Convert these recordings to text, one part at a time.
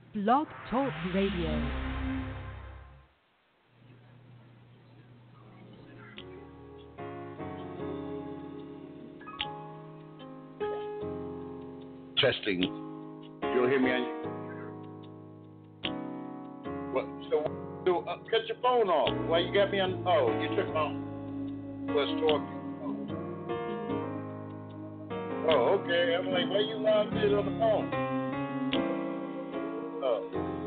Blog Talk Radio. Testing. You'll hear me on what? So cut your phone off. Why you got me on? Oh, you took my. Let's talk. Oh, okay. I'm like, why you loud it on the phone? Oh.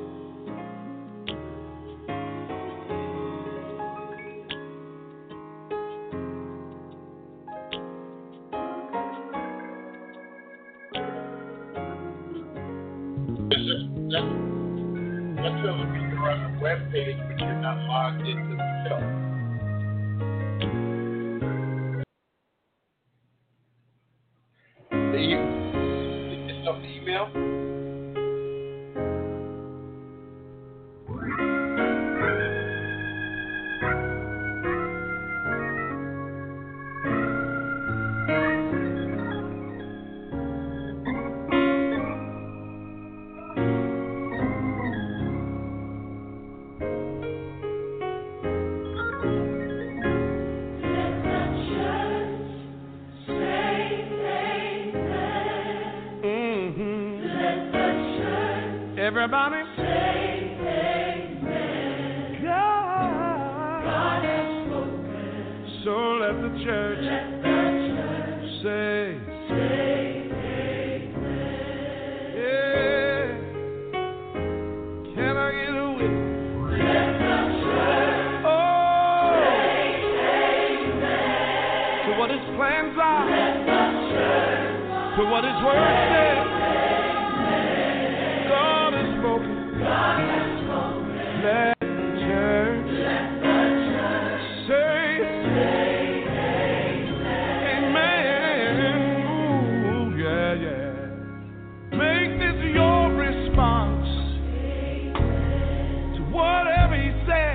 That tells me you're on the web page, but you're not logged into the show. It's on the email? Everybody say amen. God has spoken. So let the church say amen. Yeah. Can I get a witness? Let the church say amen. To what his plans are. Let the church to what his word says. God has spoken. Let the church say amen. Ooh, yeah, yeah. Make this your response to whatever he said.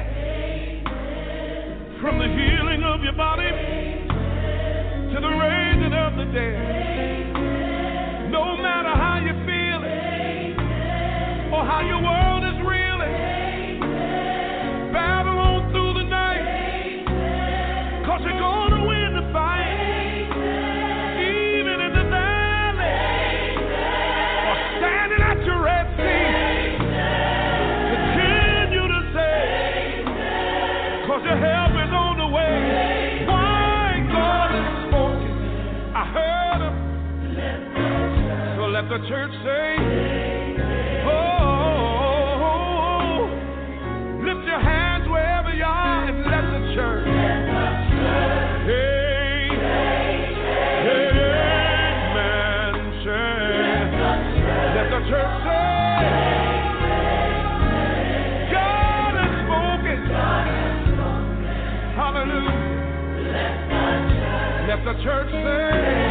From the healing of your body to the raising of the dead. No matter how you feel it or how your world is reeling, battle on through the night, 'cause you're gonna win the fight, even in the valley, or standing at your Red Sea. Continue to say, 'cause your help is on the way. Why God has spoken, I heard him. So let the church say, church. Hey, amen. Let the church say, God has spoken. Hallelujah. Let the church say,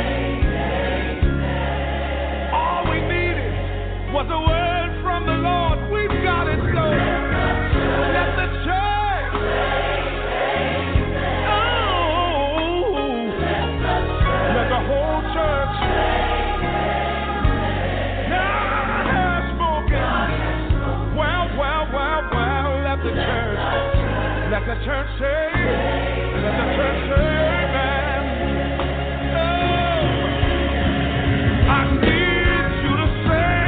all we needed was a word from the Lord. We've got it, so let the church. The whole church. God has spoken. Well, let the church say, let the church say amen. Oh, I need you to say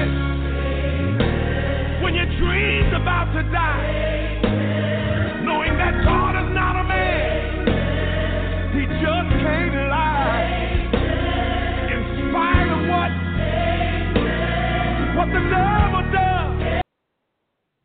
it when your dream's about to die, knowing that God is not a man, he just can't lie. What the devil